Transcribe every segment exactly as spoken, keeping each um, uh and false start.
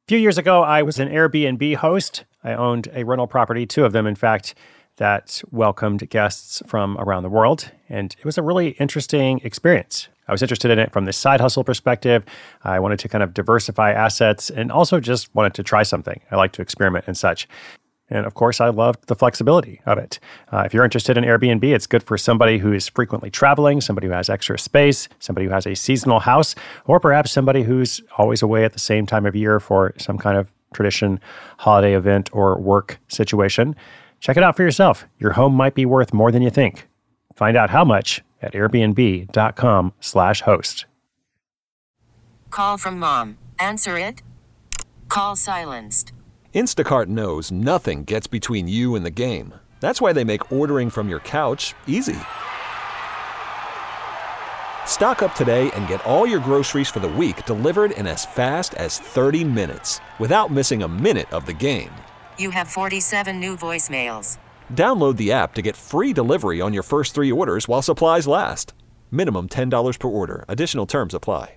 few years ago, I was an Airbnb host. I owned a rental property, two of them, in fact, that welcomed guests from around the world. And it was a really interesting experience. I was interested in it from the side hustle perspective. I wanted to kind of diversify assets and also just wanted to try something. I like to experiment and such. And of course, I loved the flexibility of it. Uh, if you're interested in Airbnb, it's good for somebody who is frequently traveling, somebody who has extra space, somebody who has a seasonal house, or perhaps somebody who's always away at the same time of year for some kind of tradition, holiday event, or work situation. Check it out for yourself. Your home might be worth more than you think. Find out how much at airbnb.com slash host. Call from mom. Answer it. Call silenced. Instacart knows nothing gets between you and the game. That's why they make ordering from your couch easy. Stock up today and get all your groceries for the week delivered in as fast as thirty minutes without missing a minute of the game. You have forty-seven new voicemails. Download the app to get free delivery on your first three orders while supplies last. Minimum ten dollars per order. Additional terms apply.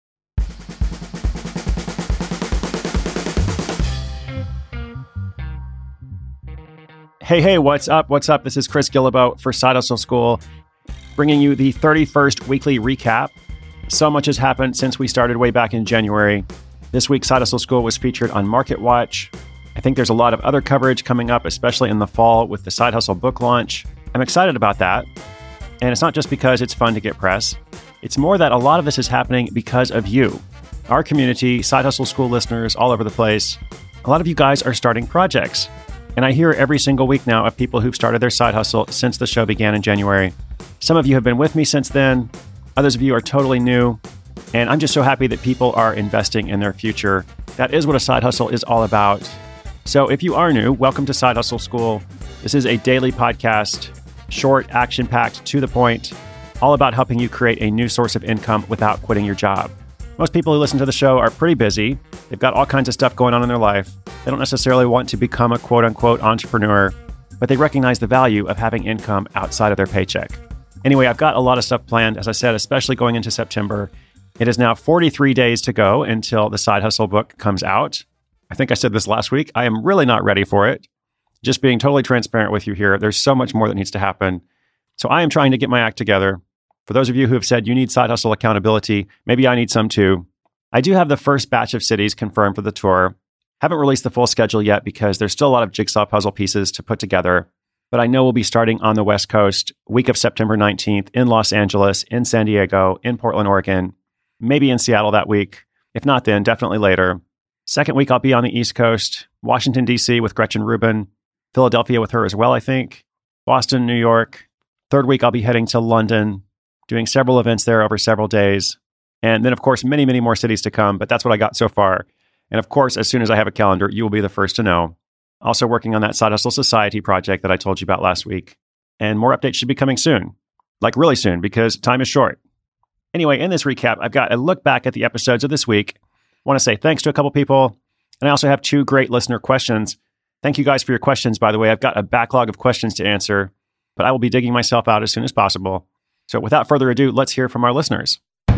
Hey, hey, what's up? What's up? This is Chris Guillebeau for Side Hustle School, bringing you the thirty-first weekly recap. So much has happened since we started way back in January. This week, Side Hustle School was featured on MarketWatch. I think there's a lot of other coverage coming up, especially in the fall with the Side Hustle book launch. I'm excited about that. And it's not just because it's fun to get press. It's more that a lot of this is happening because of you, our community, Side Hustle School listeners all over the place. A lot of you guys are starting projects. And I hear every single week now of people who've started their side hustle since the show began in January. Some of you have been with me since then. Others of you are totally new. And I'm just so happy that people are investing in their future. That is what a side hustle is all about. So if you are new, welcome to Side Hustle School. This is a daily podcast, short, action-packed, to the point, all about helping you create a new source of income without quitting your job. Most people who listen to the show are pretty busy. They've got all kinds of stuff going on in their life. They don't necessarily want to become a quote-unquote entrepreneur, but they recognize the value of having income outside of their paycheck. Anyway, I've got a lot of stuff planned, as I said, especially going into September. It is now forty-three days to go until the Side Hustle book comes out. I think I said this last week. I am really not ready for it. Just being totally transparent with you here, there's so much more that needs to happen. So I am trying to get my act together. For those of you who have said you need Side Hustle accountability, maybe I need some too. I do have the first batch of cities confirmed for the tour. Haven't released the full schedule yet because there's still a lot of jigsaw puzzle pieces to put together. But I know we'll be starting on the West Coast, week of September nineteenth, in Los Angeles, in San Diego, in Portland, Oregon, maybe in Seattle that week. If not then, definitely later. Second week, I'll be on the East Coast, Washington, D C with Gretchen Rubin, Philadelphia with her as well, I think, Boston, New York. Third week, I'll be heading to London, doing several events there over several days. And then, of course, many, many more cities to come, but that's what I got so far. And of course, as soon as I have a calendar, you will be the first to know. Also working on that Side Hustle Society project that I told you about last week. And more updates should be coming soon. Like really soon, because time is short. Anyway, in this recap, I've got a look back at the episodes of this week. I want to say thanks to a couple people. And I also have two great listener questions. Thank you guys for your questions, by the way. I've got a backlog of questions to answer, but I will be digging myself out as soon as possible. So without further ado, let's hear from our listeners.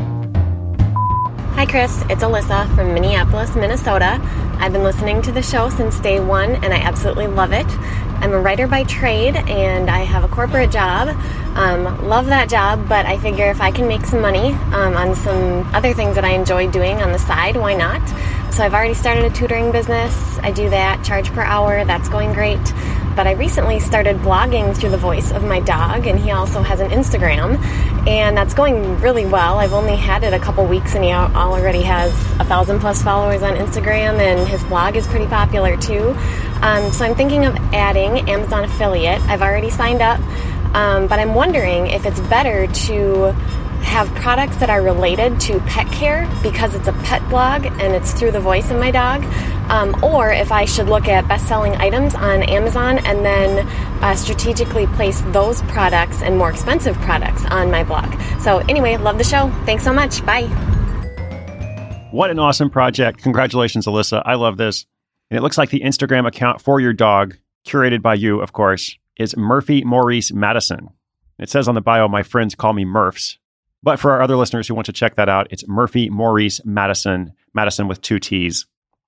Hi, Chris. It's Alyssa from Minneapolis, Minnesota. I've been listening to the show since day one, and I absolutely love it. I'm a writer by trade, and I have a corporate job. Um, love that job, but I figure if I can make some money um, on some other things that I enjoy doing on the side, why not? So I've already started a tutoring business. I do that, charge per hour. That's going great. But I recently started blogging through the voice of my dog, and he also has an Instagram, and that's going really well. I've only had it a couple weeks, and he already has a thousand plus followers on Instagram, and his blog is pretty popular too. Um, so I'm thinking of adding Amazon affiliate. I've already signed up, um, but I'm wondering if it's better to have products that are related to pet care because it's a pet blog and it's through the voice of my dog, um, or if I should look at best-selling items on Amazon and then uh, strategically place those products and more expensive products on my blog. So anyway, love the show. Thanks so much. Bye. What an awesome project. Congratulations, Alyssa. I love this. And it looks like the Instagram account for your dog, curated by you, of course, is Murphy Maurice Madison. It says on the bio, my friends call me Murphs. But for our other listeners who want to check that out, it's Murphy Maurice Madison, Madison with two T's.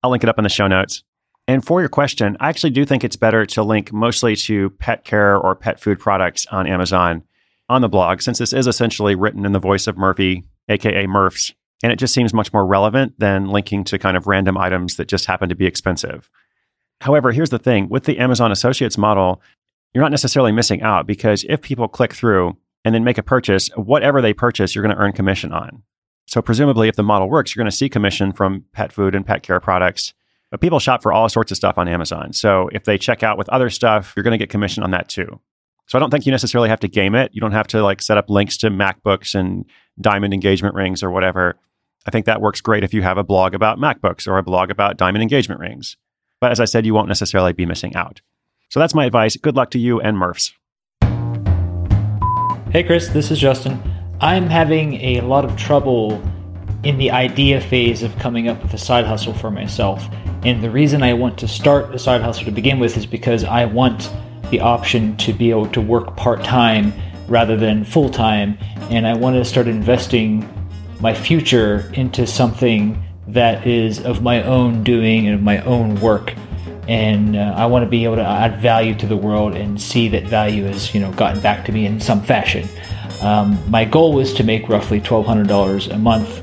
I'll link it up in the show notes. And for your question, I actually do think it's better to link mostly to pet care or pet food products on Amazon on the blog, since this is essentially written in the voice of Murphy, aka Murphs. And it just seems much more relevant than linking to kind of random items that just happen to be expensive. However, here's the thing. With the Amazon Associates model, you're not necessarily missing out, because if people click through and then make a purchase, whatever they purchase, you're going to earn commission on. So presumably, if the model works, you're going to see commission from pet food and pet care products. But people shop for all sorts of stuff on Amazon. So if they check out with other stuff, you're going to get commission on that too. So I don't think you necessarily have to game it. You don't have to like set up links to MacBooks and diamond engagement rings or whatever. I think that works great if you have a blog about MacBooks or a blog about diamond engagement rings. But as I said, you won't necessarily be missing out. So that's my advice. Good luck to you and Murphs. Hey Chris, this is Justin. I'm having a lot of trouble in the idea phase of coming up with a side hustle for myself. And the reason I want to start a side hustle to begin with is because I want the option to be able to work part-time rather than full-time. And I want to start investing my future into something that is of my own doing and of my own work. And uh, I want to be able to add value to the world and see that value has, you know, gotten back to me in some fashion. Um, my goal was to make roughly twelve hundred dollars a month,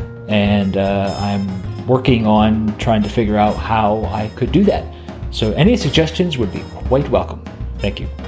and uh, I'm working on trying to figure out how I could do that. So any suggestions would be quite welcome. Thank you.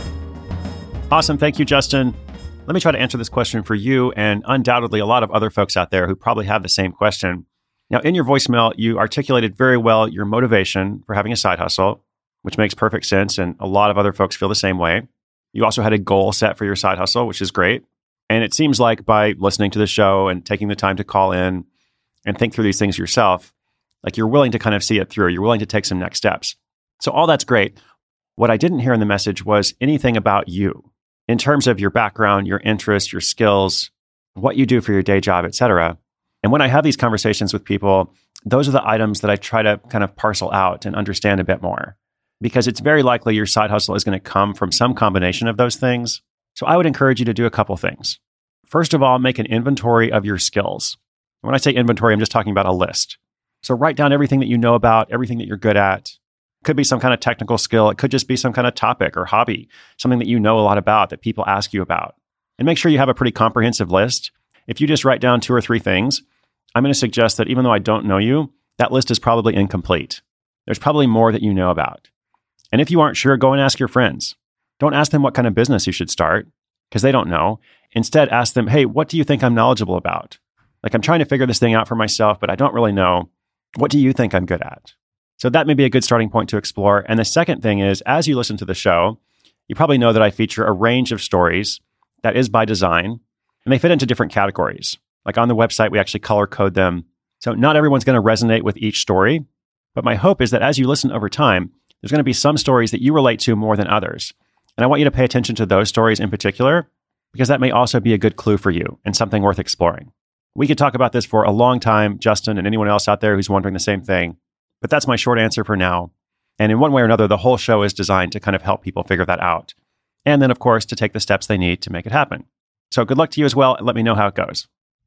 Awesome. Thank you, Justin. Let me try to answer this question for you and undoubtedly a lot of other folks out there who probably have the same question. Now, in your voicemail, you articulated very well your motivation for having a side hustle, which makes perfect sense, and a lot of other folks feel the same way. You also had a goal set for your side hustle, which is great. And it seems like by listening to the show and taking the time to call in and think through these things yourself, like you're willing to kind of see it through. You're willing to take some next steps. So all that's great. What I didn't hear in the message was anything about you in terms of your background, your interests, your skills, what you do for your day job, et cetera. And when I have these conversations with people, those are the items that I try to kind of parcel out and understand a bit more, because it's very likely your side hustle is going to come from some combination of those things. So I would encourage you to do a couple things. First of all, make an inventory of your skills. When I say inventory, I'm just talking about a list. So write down everything that you know about, everything that you're good at. It could be some kind of technical skill. It could just be some kind of topic or hobby, something that you know a lot about that people ask you about. And make sure you have a pretty comprehensive list. If you just write down two or three things, I'm going to suggest that even though I don't know you, that list is probably incomplete. There's probably more that you know about. And if you aren't sure, go and ask your friends. Don't ask them what kind of business you should start, because they don't know. Instead, ask them, hey, what do you think I'm knowledgeable about? Like, I'm trying to figure this thing out for myself, but I don't really know. What do you think I'm good at? So that may be a good starting point to explore. And the second thing is, as you listen to the show, you probably know that I feature a range of stories that is by design, and they fit into different categories. Like on the website, we actually color code them. So not everyone's going to resonate with each story, but my hope is that as you listen over time, there's going to be some stories that you relate to more than others. And I want you to pay attention to those stories in particular, because that may also be a good clue for you and something worth exploring. We could talk about this for a long time, Justin, and anyone else out there who's wondering the same thing. But that's my short answer for now. And in one way or another, the whole show is designed to kind of help people figure that out. And then, of course, to take the steps they need to make it happen. So good luck to you as well, and let me know how it goes.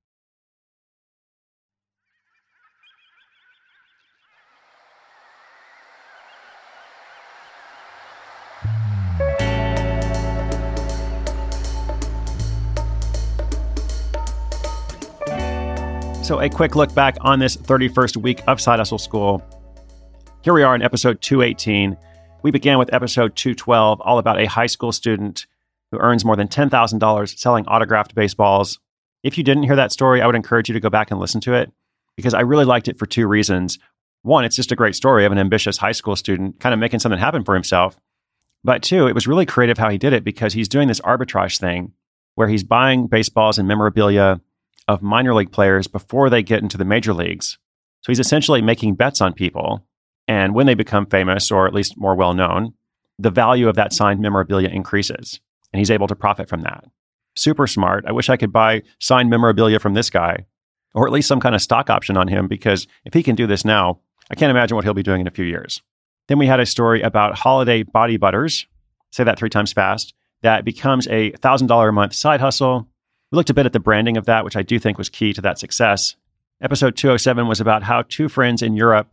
So a quick look back on this thirty-first week of Side Hustle School. Here we are in episode two eighteen. We began with episode two twelve, all about a high school student who earns more than ten thousand dollars selling autographed baseballs. If you didn't hear that story, I would encourage you to go back and listen to it, because I really liked it for two reasons. One, it's just a great story of an ambitious high school student kind of making something happen for himself. But two, it was really creative how he did it, because he's doing this arbitrage thing where he's buying baseballs and memorabilia of minor league players before they get into the major leagues. So he's essentially making bets on people. And when they become famous, or at least more well-known, the value of that signed memorabilia increases. And he's able to profit from that. Super smart. I wish I could buy signed memorabilia from this guy, or at least some kind of stock option on him, because if he can do this now, I can't imagine what he'll be doing in a few years. Then we had a story about Holiday Body Butters, say that three times fast, that becomes a one thousand dollars a month side hustle. We looked a bit at the branding of that, which I do think was key to that success. Episode two oh seven was about how two friends in Europe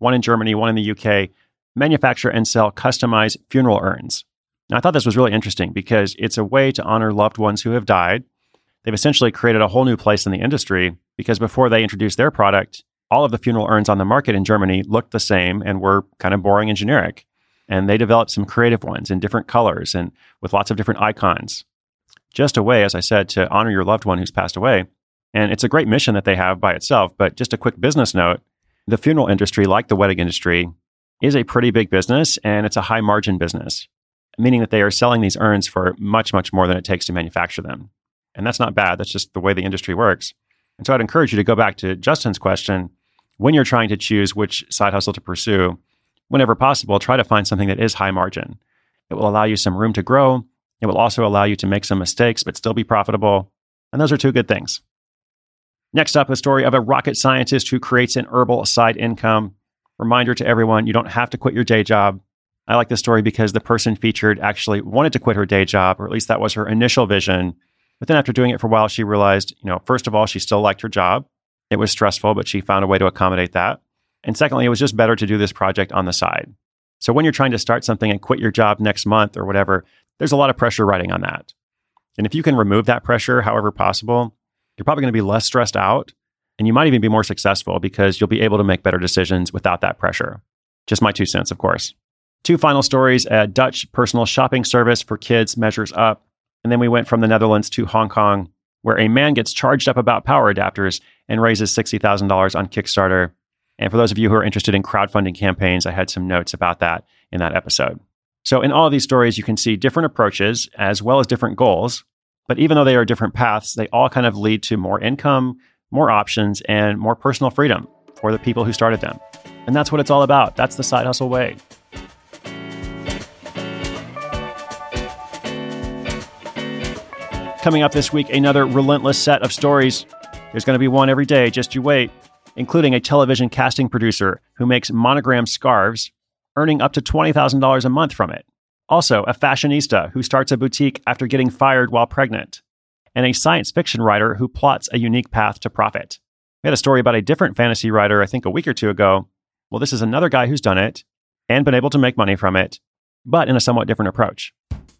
one in Germany, one in the U K, manufacture and sell customized funeral urns. Now, I thought this was really interesting because it's a way to honor loved ones who have died. They've essentially created a whole new place in the industry because before they introduced their product, all of the funeral urns on the market in Germany looked the same and were kind of boring and generic. And they developed some creative ones in different colors and with lots of different icons. Just a way, as I said, to honor your loved one who's passed away. And it's a great mission that they have by itself. But just a quick business note, the funeral industry, like the wedding industry, is a pretty big business and it's a high margin business, meaning that they are selling these urns for much, much more than it takes to manufacture them. And that's not bad. That's just the way the industry works. And so I'd encourage you to go back to Justin's question. When you're trying to choose which side hustle to pursue, whenever possible, try to find something that is high margin. It will allow you some room to grow. It will also allow you to make some mistakes, but still be profitable. And those are two good things. Next up, a story of a rocket scientist who creates an herbal side income. Reminder to everyone, you don't have to quit your day job. I like this story because the person featured actually wanted to quit her day job, or at least that was her initial vision. But then after doing it for a while, she realized, you know, first of all, she still liked her job. It was stressful, but she found a way to accommodate that. And secondly, it was just better to do this project on the side. So when you're trying to start something and quit your job next month or whatever, there's a lot of pressure riding on that. And if you can remove that pressure however possible, you're probably going to be less stressed out. And you might even be more successful because you'll be able to make better decisions without that pressure. Just my two cents, of course. Two final stories. A Dutch personal shopping service for kids measures up. And then we went from the Netherlands to Hong Kong, where a man gets charged up about power adapters and raises sixty thousand dollars on Kickstarter. And for those of you who are interested in crowdfunding campaigns, I had some notes about that in that episode. So in all of these stories, you can see different approaches as well as different goals. But even though they are different paths, they all kind of lead to more income, more options, and more personal freedom for the people who started them. And that's what it's all about. That's the Side Hustle way. Coming up this week, another relentless set of stories. There's going to be one every day, just you wait, including a television casting producer who makes monogram scarves, earning up to twenty thousand dollars a month from it. Also, a fashionista who starts a boutique after getting fired while pregnant. And a science fiction writer who plots a unique path to profit. We had a story about a different fantasy writer, I think a week or two ago. Well, this is another guy who's done it and been able to make money from it, but in a somewhat different approach.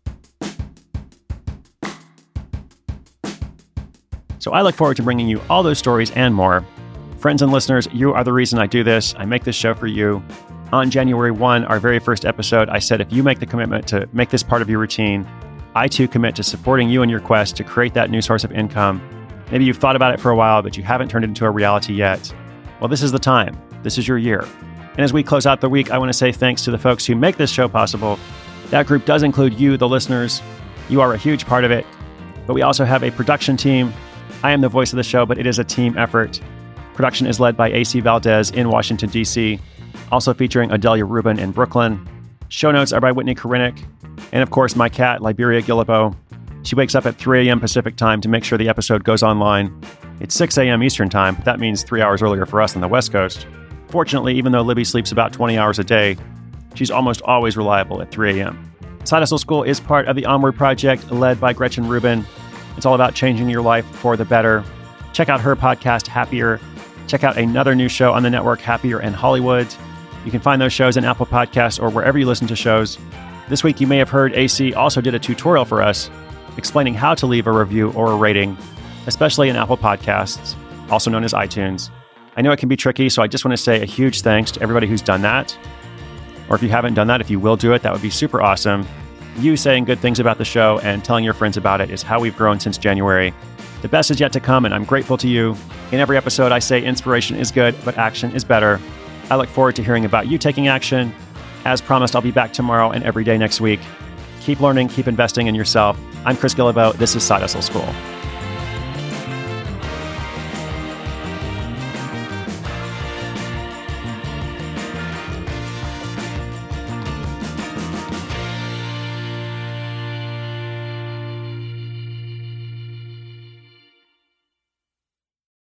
So I look forward to bringing you all those stories and more. Friends and listeners, you are the reason I do this. I make this show for you. On January first, our very first episode, I said if you make the commitment to make this part of your routine, I too commit to supporting you in your quest to create that new source of income. Maybe you've thought about it for a while, but you haven't turned it into a reality yet. Well, this is the time. This is your year. And as we close out the week, I want to say thanks to the folks who make this show possible. That group does include you, the listeners. You are a huge part of it. But we also have a production team. I am the voice of the show, but it is a team effort. Production is led by A C Valdez in Washington, D C, also featuring Adelia Rubin in Brooklyn. Show notes are by Whitney Korinick. And of course, my cat, Liberia Gillibo. She wakes up at three a.m. Pacific time to make sure the episode goes online. It's six a.m. Eastern time, but that means three hours earlier for us on the West Coast. Fortunately, even though Libby sleeps about twenty hours a day, she's almost always reliable at three a.m. Side Hustle School is part of the Onward Project led by Gretchen Rubin. It's all about changing your life for the better. Check out her podcast, Happier. Check out another new show on the network, Happier in Hollywood. You can find those shows in Apple Podcasts or wherever you listen to shows. This week, you may have heard A C also did a tutorial for us explaining how to leave a review or a rating, especially in Apple Podcasts, also known as iTunes. I know it can be tricky, so I just want to say a huge thanks to everybody who's done that. Or if you haven't done that, if you will do it, that would be super awesome. You saying good things about the show and telling your friends about it is how we've grown since January. The best is yet to come, and I'm grateful to you. In every episode, I say inspiration is good, but action is better. I look forward to hearing about you taking action. As promised, I'll be back tomorrow and every day next week. Keep learning, keep investing in yourself. I'm Chris Guillebeau. This is Side Hustle School.